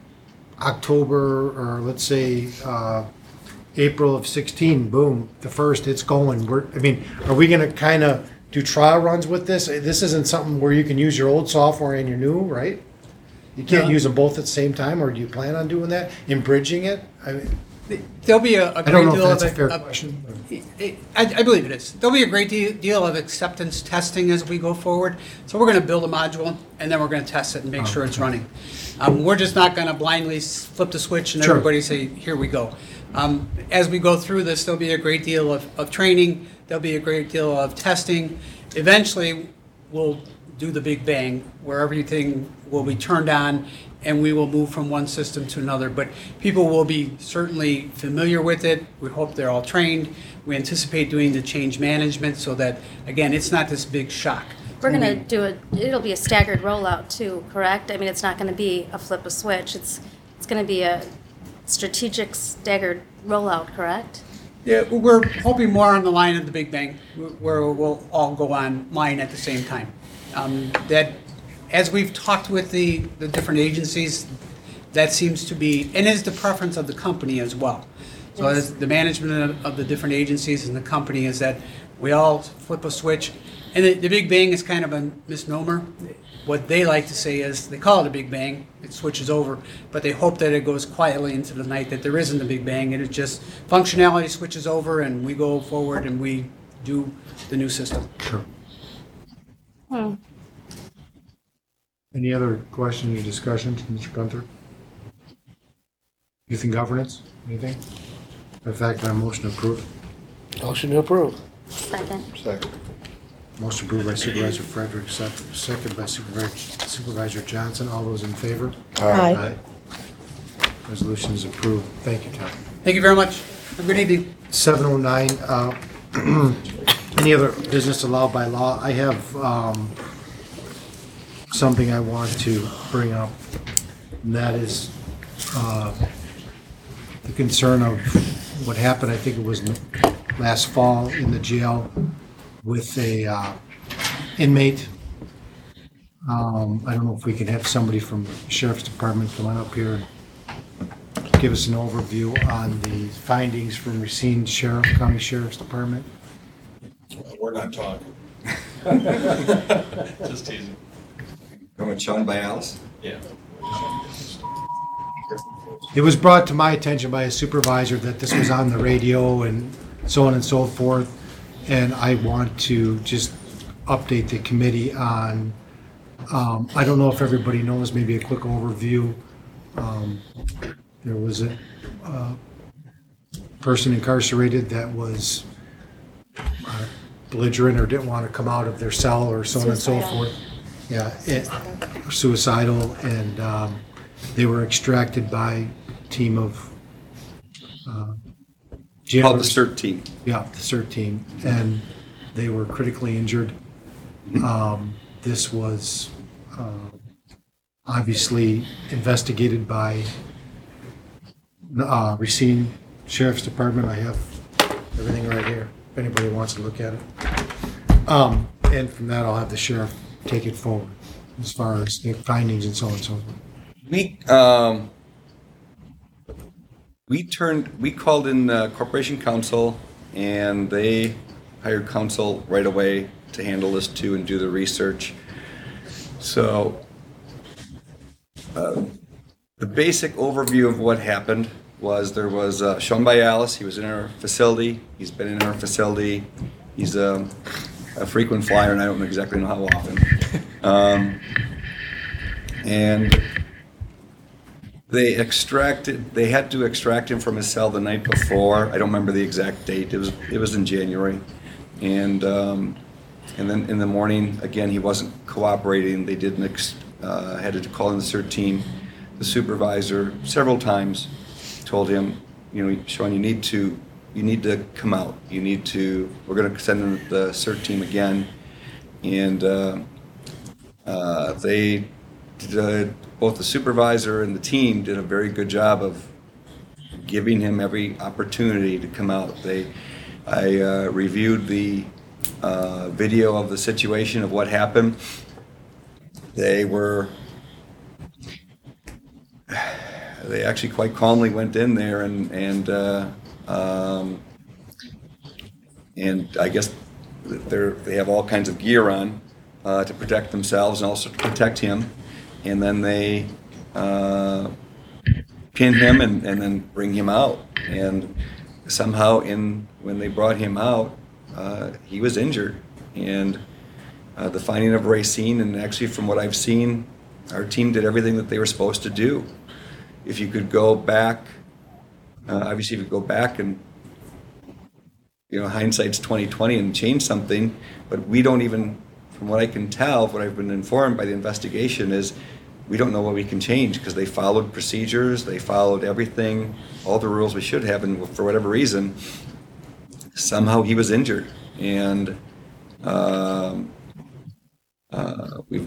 Speaker 5: October or let's say uh, April of sixteen, boom, the first, it's going. We're, I mean, are we going to kind of do trial runs with this? This isn't something where you can use your old software and your new, right? You can't
Speaker 10: No.
Speaker 5: use them both at the same time, or do you plan on doing that, in bridging it? I mean,
Speaker 10: There'll be a, a
Speaker 5: I
Speaker 10: great
Speaker 5: don't know if
Speaker 10: deal
Speaker 5: that's
Speaker 10: of
Speaker 5: a fair
Speaker 10: of-
Speaker 5: question.
Speaker 10: I, I believe it is. There'll be a great de- deal of acceptance testing as we go forward. So we're going to build a module, and then we're going to test it and make
Speaker 5: Oh,
Speaker 10: sure it's running. Um, we're just not going to blindly s- flip the switch and
Speaker 5: Sure.
Speaker 10: everybody say, here we go. Um, as we go through this, there'll be a great deal of, of training. There'll be a great deal of testing. Eventually, we'll do the big bang, where everything will be turned on, and we will move from one system to another. But people will be certainly familiar with it. We hope they're all trained. We anticipate doing the change management so that, again, it's not this big shock.
Speaker 7: We're going to do it, it'll be a staggered rollout too, correct? I mean, it's not going to be a flip a switch. It's, it's going to be a strategic staggered rollout, correct?
Speaker 10: Yeah, we're hoping more on the line of the big bang, where we'll all go online at the same time. Um, That, as we've talked with the, the different agencies, that seems to be, and is the preference of the company as well. So as the management of, of the different agencies and the company is that we all flip a switch. And the, the big bang is kind of a misnomer. What they like to say is, they call it a big bang, it switches over, but they hope that it goes quietly into the night, that there isn't a big bang, and it just, functionality switches over and we go forward and we do the new system.
Speaker 5: Sure.
Speaker 7: Hmm.
Speaker 5: Any other questions or discussions, Mister Gunther? Youth and governance, anything? In fact, I motion approved.
Speaker 3: Motion to approve.
Speaker 7: Second.
Speaker 2: Second.
Speaker 5: Motion approved by Supervisor Frederick, sec- second by Supervisor Supervisor Johnson. All those in favor?
Speaker 12: Aye.
Speaker 5: Resolution is approved. Thank you, Tom.
Speaker 10: Thank you very much. Have a good evening.
Speaker 5: seven oh nine, uh, any other business allowed by law? I have um, something I want to bring up, and that is uh, the concern of what happened, I think it was last fall in the jail with a uh, inmate. Um, I don't know if we can have somebody from the Sheriff's Department come on up here and give us an overview on the findings from Racine Sheriff, County Sheriff's Department.
Speaker 4: We're not talking. Just teasing.
Speaker 8: Going with Sean by Alice?
Speaker 4: Yeah.
Speaker 5: It was brought to my attention by a supervisor that this was on the radio and so on and so forth. And I want to just update the committee on, um, I don't know if everybody knows, maybe a quick overview. Um, there was a uh, person incarcerated that was uh, belligerent or didn't want to come out of their cell or so on and so
Speaker 7: Suicidal.
Speaker 5: forth. Yeah, it, suicidal, and um, they were extracted by a team of uh,
Speaker 8: Called the
Speaker 5: jailers.
Speaker 8: CERT team.
Speaker 5: Yeah, the CERT team, and they were critically injured. Um, This was uh, obviously investigated by uh, Racine Sheriff's Department. I have everything right here, if anybody wants to look at it. Um, And from that, I'll have the sheriff take it forward as far as the findings and so on and so forth.
Speaker 8: We, um, we turned, we called in uh, Corporation Counsel, and they hired counsel right away to handle this too and do the research. So, uh, the basic overview of what happened was there was uh, Sean by Alice. He was in our facility. He's been in our facility. He's a a frequent flyer, and I don't exactly know how often. Um, and they extracted, they had to extract him from his cell the night before. I don't remember the exact date. It was it was in January, and um, and then in the morning again he wasn't cooperating. They did an ex, uh, had to call in the CERT team. The supervisor several times told him, you know, Sean, you need to. You need to come out. You need to, we're going to send in the CERT team again. And uh, uh, they, did, both the supervisor and the team did a very good job of giving him every opportunity to come out. They, I uh, reviewed the uh, video of the situation of what happened. They were, they actually quite calmly went in there and, and uh, Um, and I guess they're, they have all kinds of gear on uh, to protect themselves and also to protect him. And then they uh, pin him and, and then bring him out. And somehow in when they brought him out, uh, he was injured. And uh, the finding of Racine, and actually from what I've seen, our team did everything that they were supposed to do. If you could go back Uh, obviously, if you go back and, you know, hindsight's twenty twenty and change something, but we don't even, from what I can tell, what I've been informed by the investigation is, we don't know what we can change because they followed procedures, they followed everything, all the rules we should have, and for whatever reason, somehow he was injured, and um, uh, we.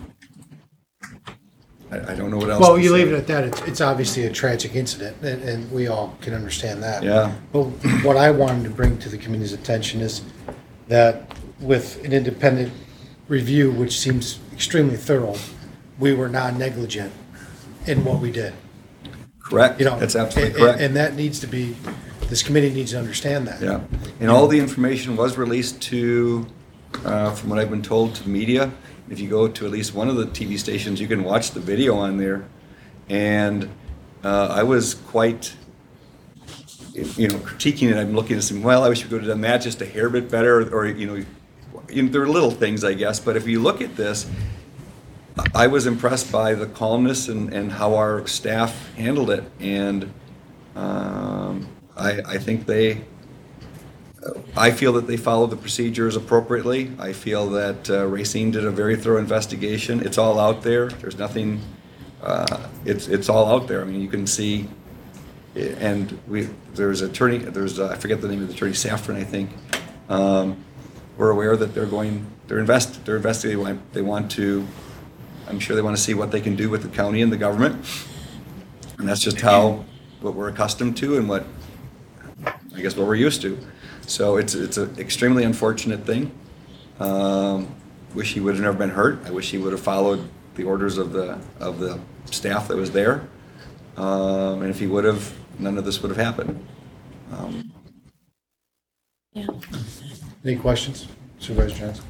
Speaker 8: I don't know what else.
Speaker 5: Well,
Speaker 8: to
Speaker 5: you
Speaker 8: say.
Speaker 5: leave it at that. It's, it's obviously a tragic incident, and, and we all can understand that.
Speaker 8: Yeah.
Speaker 5: But what I wanted to bring to the committee's attention is that with an independent review, which seems extremely thorough, we were non-negligent in what we did.
Speaker 8: Correct.
Speaker 5: You know,
Speaker 8: That's absolutely
Speaker 5: and,
Speaker 8: correct.
Speaker 5: And that needs to be, this committee needs to understand that.
Speaker 8: Yeah. And all the information was released to, uh, from what I've been told, to the media. If you go to at least one of the T V stations, you can watch the video on there. And uh, I was quite, you know, critiquing it. I'm looking at saying, well, I wish we could have done that just a hair bit better. Or, or you know, you know, there are little things, I guess. But if you look at this, I was impressed by the calmness and, and how our staff handled it. And um, I, I think they, I feel that they followed the procedures appropriately. I feel that uh, Racine did a very thorough investigation. It's all out there. There's nothing. Uh, it's it's all out there. I mean, you can see. And we there's attorney. There's uh, I forget the name of the attorney, Safran, I think. Um, we're aware that they're going. They're invest. They're investigating. They want, they want to. I'm sure they want to see what they can do with the county and the government. And that's just how what we're accustomed to and what I guess what we're used to. So it's it's an extremely unfortunate thing. Um, wish he would have never been hurt. I wish he would have followed the orders of the of the staff that was there. Um, and if he would have, none of this would have happened. Um,
Speaker 7: Yeah.
Speaker 5: Any questions, Supervisor Johnson?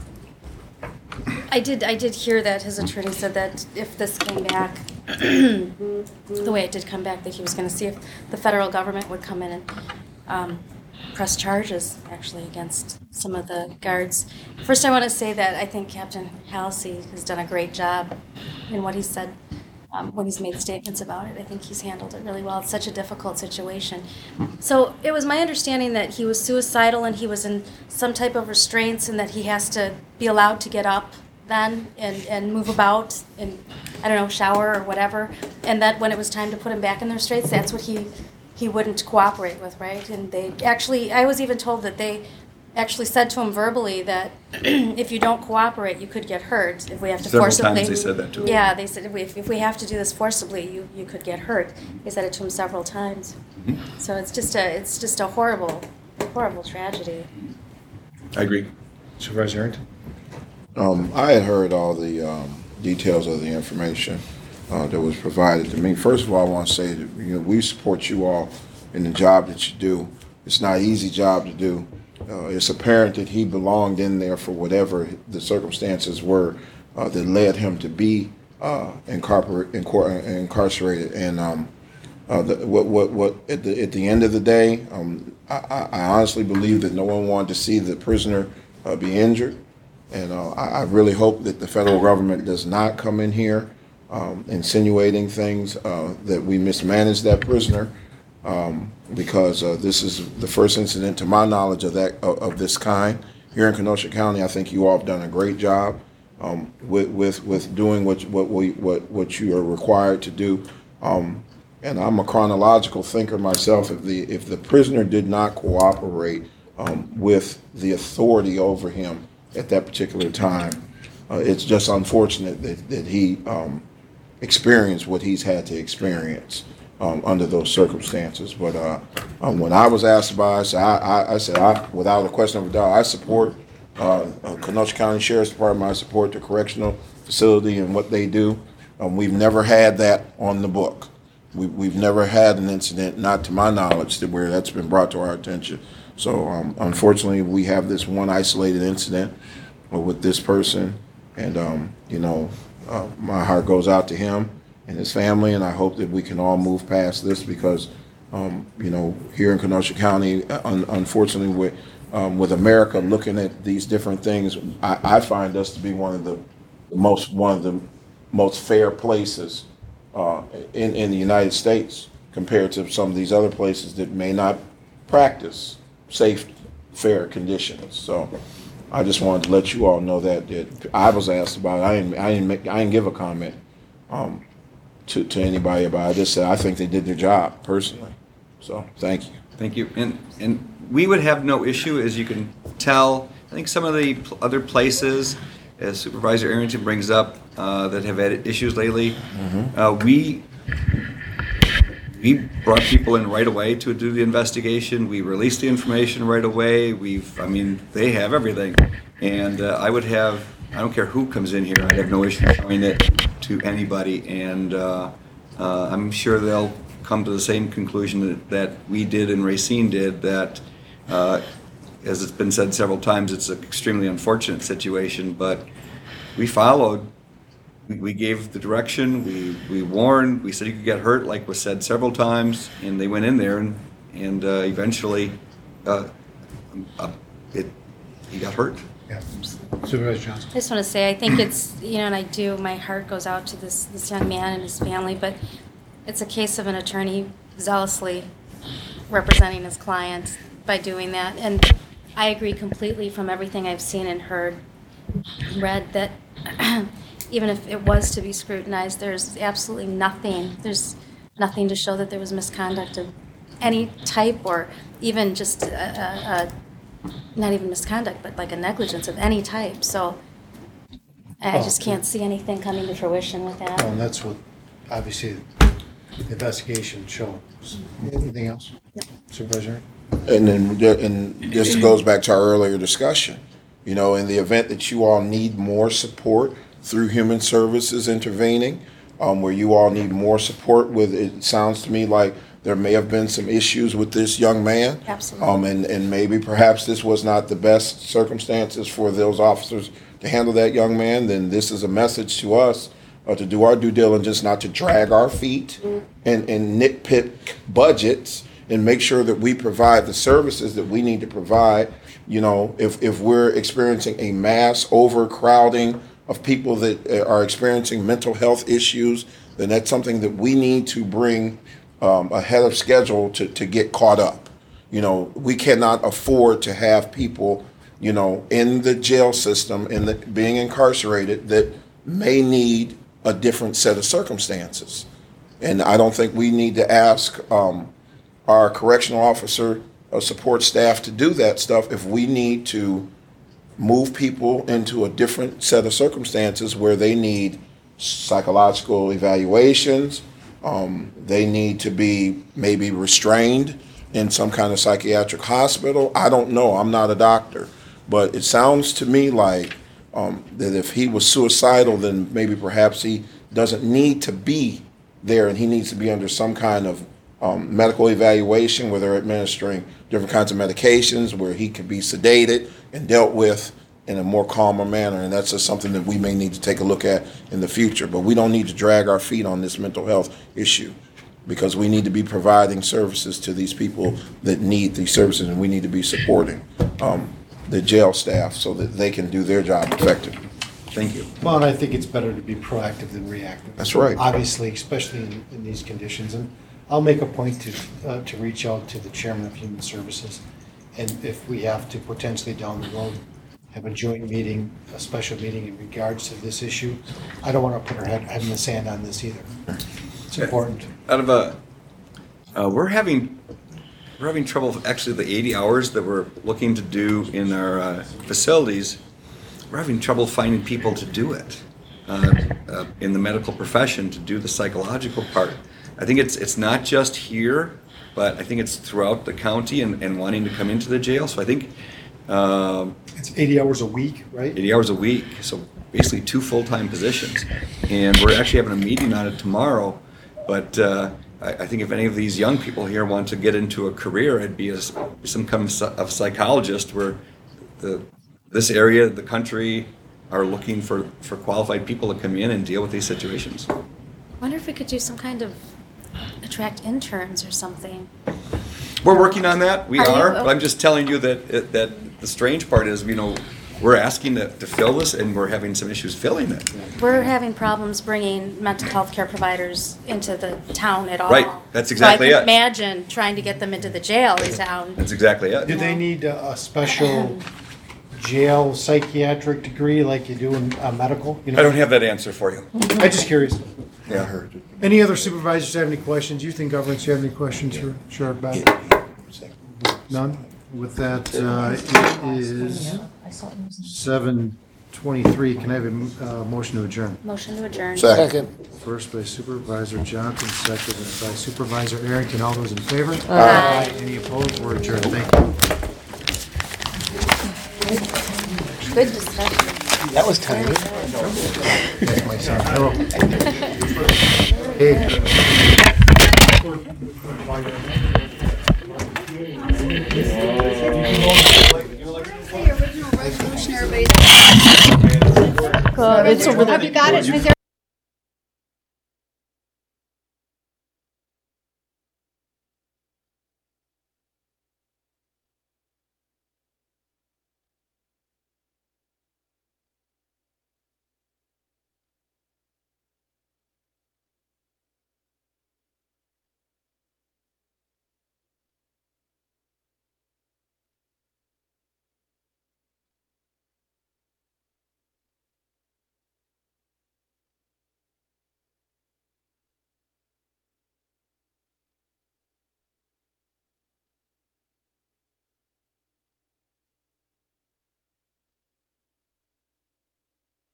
Speaker 7: I did, I did hear that his attorney said that if this came back, the way it did come back, that he was gonna see if the federal government would come in and, um, press charges, actually, against some of the guards. First, I wanna say that I think Captain Halsey has done a great job in what he said, um, when he's made statements about it. I think he's handled it really well. It's such a difficult situation. So it was my understanding that he was suicidal and he was in some type of restraints and that he has to be allowed to get up then and, and move about and, I don't know, shower or whatever. And that when it was time to put him back in the restraints, that's what he, he wouldn't cooperate with, right? And they actually, I was even told that they actually said to him verbally that if you don't cooperate, you could get hurt. If we have to
Speaker 8: Several
Speaker 7: forcibly.
Speaker 8: times they said that to him.
Speaker 7: Yeah, they said if we, if we have to do this forcibly, you, you could get hurt. They said it to him several times.
Speaker 8: Mm-hmm.
Speaker 7: So it's just a it's just a horrible, horrible tragedy.
Speaker 8: I agree.
Speaker 5: Supervisor Harrington?
Speaker 2: Um, I had heard all the um, details of the information uh, that was provided to me. First of all, I want to say that you know, we support you all in the job that you do. It's not an easy job to do. Uh, it's apparent that he belonged in there for whatever the circumstances were uh, that led him to be uh, incorpor- incor- incarcerated. And um, uh, the, what, what, what at the at the end of the day, um, I, I honestly believe that no one wanted to see the prisoner uh, be injured. And uh, I, I really hope that the federal government does not come in here um, insinuating things uh, that we mismanaged that prisoner, um, because uh, this is the first incident, to my knowledge, of that of, of this kind here in Kenosha County. I think you all have done a great job um, with, with with doing what what we what what you are required to do. Um, and I'm a chronological thinker myself. If the if the prisoner did not cooperate um, with the authority over him at that particular time, uh, it's just unfortunate that that he um, experienced what he's had to experience um, under those circumstances. But uh, um, when I was asked about it, I said, I, I, I, said I, without a question of a doubt, I support uh, uh, Kenosha County Sheriff's Department. I support the correctional facility and what they do. Um, we've never had that on the book. We, we've never had an incident, not to my knowledge, that where that's been brought to our attention. So um, unfortunately, we have this one isolated incident with this person, and um, you know, uh, my heart goes out to him and his family, and I hope that we can all move past this, because um, you know, here in Kenosha County, un unfortunately, with um, with America looking at these different things, I, I find us to be one of the, the most one of the most fair places uh, in in the United States compared to some of these other places that may not practice safe, fair conditions. So I just wanted to let you all know that, that I was asked about it. I didn't, I didn't, make, I didn't give a comment um, to, to anybody about it. I just said I think they did their job personally. So thank you.
Speaker 8: Thank you. And and we would have no issue, as you can tell. I think some of the pl- other places, as Supervisor Arrington brings up, uh, that have had issues lately, mm-hmm. uh, we we brought people in right away to do the investigation. We released the information right away. We've, I mean, they have everything. And uh, I would have, I don't care who comes in here, I'd have no issue showing it to anybody. And uh, uh, I'm sure they'll come to the same conclusion that, that we did and Racine did, that, uh, as it's been said several times, it's an extremely unfortunate situation, but we followed. We, we gave the direction, we, we warned, we said you could get hurt, like was said several times, and they went in there, and, and uh, eventually uh, uh, it, he got hurt.
Speaker 5: Yeah. Supervisor Johnson.
Speaker 7: I just want to say, I think it's, you know, and I do, my heart goes out to this, this young man and his family, but it's a case of an attorney zealously representing his client by doing that. And I agree completely from everything I've seen and heard, read, that even if it was to be scrutinized, there's absolutely nothing, there's nothing to show that there was misconduct of any type, or even just a, a, a, not even misconduct, but like a negligence of any type. So I just can't see anything coming to fruition with that.
Speaker 5: Well, and that's what, obviously, the investigation showed. Anything else?
Speaker 7: No.
Speaker 5: Supervisor?
Speaker 2: And then, and this goes back to our earlier discussion. You know, in the event that you all need more support through Human Services intervening, um, where you all need more support with, it sounds to me like there may have been some issues with this young man.
Speaker 7: Absolutely.
Speaker 2: Um, and, and maybe perhaps this was not the best circumstances for those officers to handle that young man. Then this is a message to us uh, to do our due diligence, not to drag our feet and, and nitpick budgets, and make sure that we provide the services that we need to provide. You know, if, if we're experiencing a mass overcrowding of people that are experiencing mental health issues, then that's something that we need to bring um, ahead of schedule to, to get caught up. You know, we cannot afford to have people, you know, in the jail system and the, being incarcerated that may need a different set of circumstances. And I don't think we need to ask um, our correctional officer or support staff to do that stuff if we need to move people into a different set of circumstances where they need psychological evaluations, um, they need to be maybe restrained in some kind of psychiatric hospital. I don't know, I'm not a doctor, but it sounds to me like um, that if he was suicidal, then maybe perhaps he doesn't need to be there, and he needs to be under some kind of um, medical evaluation where they're administering different kinds of medications, where he could be sedated and dealt with in a more calmer manner. And that's just something that we may need to take a look at in the future. But we don't need to drag our feet on this mental health issue, because we need to be providing services to these people that need these services, and we need to be supporting. Um, the jail staff so that they can do their job effectively.
Speaker 8: Thank you.
Speaker 5: Well, and I think it's better to be proactive than reactive.
Speaker 2: That's right.
Speaker 5: Obviously, especially in, in these conditions. And I'll make a point to, uh, to reach out to the chairman of Human Services. And if we have to potentially down the road have a joint meeting, a special meeting in regards to this issue, I don't want to put our head, head in the sand on this either. It's important.
Speaker 8: Out of a, uh, we're having, we're having trouble, with actually the eighty hours that we're looking to do in our uh, facilities, we're having trouble finding people to do it uh, uh, in the medical profession to do the psychological part. I think it's it's not just here, but I think it's throughout the county and, and wanting to come into the jail. So I think um,
Speaker 5: It's eighty hours a week, right?
Speaker 8: eighty hours a week, so basically two full-time positions. And we're actually having a meeting on it tomorrow, but uh, I, I think if any of these young people here want to get into a career, I'd be a, some kind of psychologist where the this area, the country, are looking for, for qualified people to come in and deal with these situations.
Speaker 7: I wonder if we could do some kind of attract interns or something.
Speaker 8: We're working on that, we
Speaker 7: Are you?
Speaker 8: are, but I'm just telling you that, that the strange part is, you know, we're asking to, to fill this and we're having some issues filling it.
Speaker 7: We're having problems bringing mental health care providers into the town at all.
Speaker 8: Right, that's exactly
Speaker 7: So I
Speaker 8: it.
Speaker 7: can imagine trying to get them into the jail in town.
Speaker 8: That's exactly
Speaker 5: Do
Speaker 8: it.
Speaker 5: they need a, a special jail psychiatric degree like you do in uh, medical? You know?
Speaker 8: I don't have that answer for you.
Speaker 5: I'm just curious.
Speaker 8: Yeah, I heard.
Speaker 5: Any other supervisors have any questions? Youth and Governance, you have any questions for Sheriff Beck? None? With that, uh, it is seven twenty-three. Can I have a m- uh, motion to adjourn?
Speaker 7: Motion to adjourn.
Speaker 2: Second.
Speaker 5: First by Supervisor Johnson, second by Supervisor Arrington. All those in favor?
Speaker 7: Aye.
Speaker 5: Any opposed? We're adjourned. Thank you.
Speaker 7: Good discussion.
Speaker 3: That was tiny.
Speaker 5: That's my son. Hello. Hey.
Speaker 6: It's over there. Have you got it? Is there